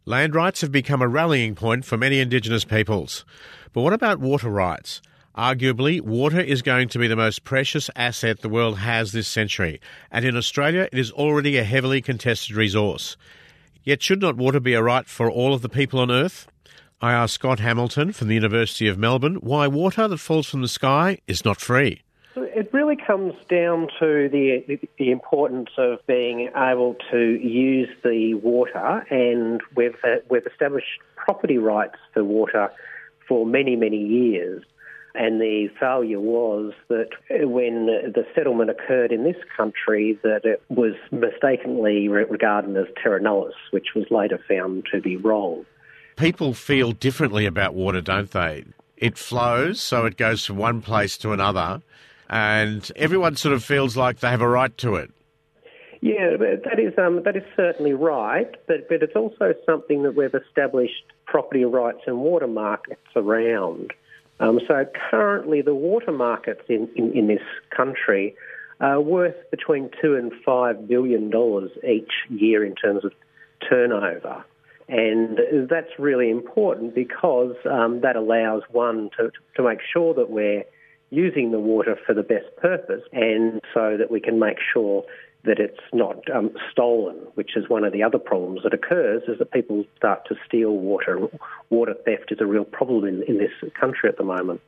Land rights have become a rallying point for many Indigenous peoples. But what about water rights? Arguably, water is going to be the most precious asset the world has this century, and in Australia it is already a heavily contested resource. Yet should not water be a right for all of the people on Earth? I asked Scott Hamilton from the University of Melbourne why water that falls from the sky is not free. It really comes down to the importance of being able to use the water, and we've established property rights for water for many, many years. And the failure was that when the settlement occurred in this country, that it was mistakenly regarded as terra nullius, which was later found to be wrong. People feel differently about water, don't they? It flows, so it goes from one place to another, and everyone sort of feels like they have a right to it. Yeah, that is certainly right, but it's also something that we've established property rights and water markets around. So currently the water markets in this country are worth between $2 and $5 billion each year in terms of turnover. And that's really important because that allows one to make sure that we're using the water for the best purpose, and so that we can make sure that it's not stolen, which is one of the other problems that occurs, is that people start to steal water. Water theft is a real problem in this country at the moment.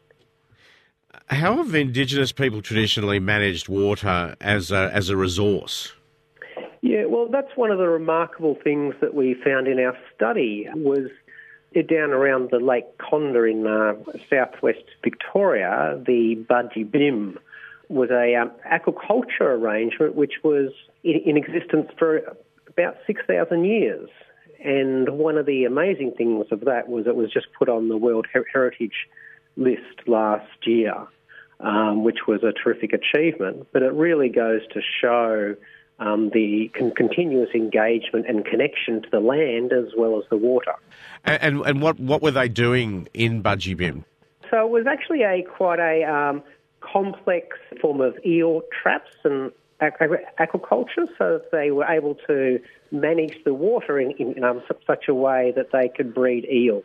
How have Indigenous people traditionally managed water as a resource? Yeah, well, that's one of the remarkable things that we found in our study was down around the Lake Condah in southwest Victoria, the Budgie Bim was a aquaculture arrangement which was in existence for about 6,000 years. And one of the amazing things of that was it was just put on the World Heritage List last year, which was a terrific achievement. But it really goes to show the continuous engagement and connection to the land as well as the water. And what were they doing in Budgie Bim? So it was actually quite a complex form of eel traps and aquaculture, so that they were able to manage the water in such a way that they could breed eels.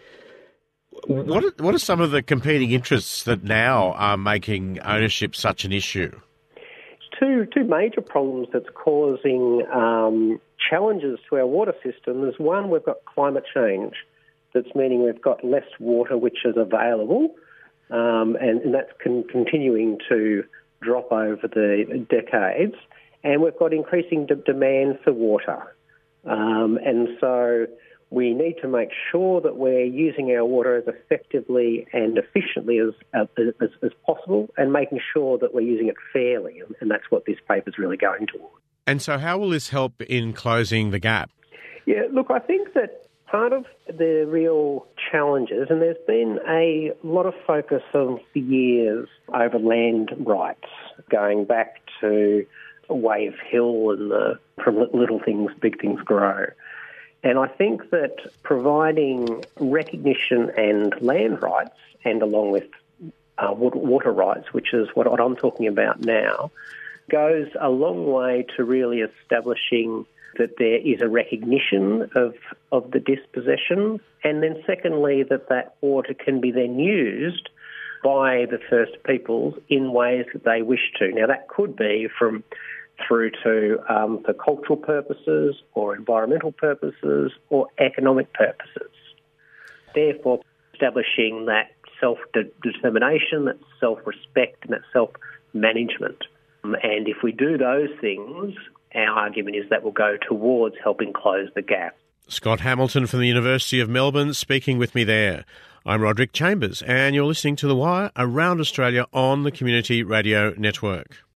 What are some of the competing interests that now are making ownership such an issue? Two major problems that's causing challenges to our water system is, one, we've got climate change. That's meaning we've got less water which is available, and that's continuing to drop over the decades. And we've got increasing demand for water. And so we need to make sure that we're using our water as effectively and efficiently as possible, and making sure that we're using it fairly. And that's what this paper's really going towards. And so how will this help in closing the gap? Yeah, look, I think that part of the real challenges, and there's been a lot of focus of the years over land rights, going back to Wave Hill and from little things, big things grow. And I think that providing recognition and land rights, and along with water rights, which is what I'm talking about now, goes a long way to really establishing that there is a recognition of the dispossession, and then secondly that water can be then used by the First Peoples in ways that they wish to. Now that could be through to for cultural purposes or environmental purposes or economic purposes. Therefore, establishing that self-determination, that self-respect and that self-management. And if we do those things, our argument is that will go towards helping close the gap. Scott Hamilton from the University of Melbourne speaking with me there. I'm Roderick Chambers, and you're listening to The Wire around Australia on the Community Radio Network.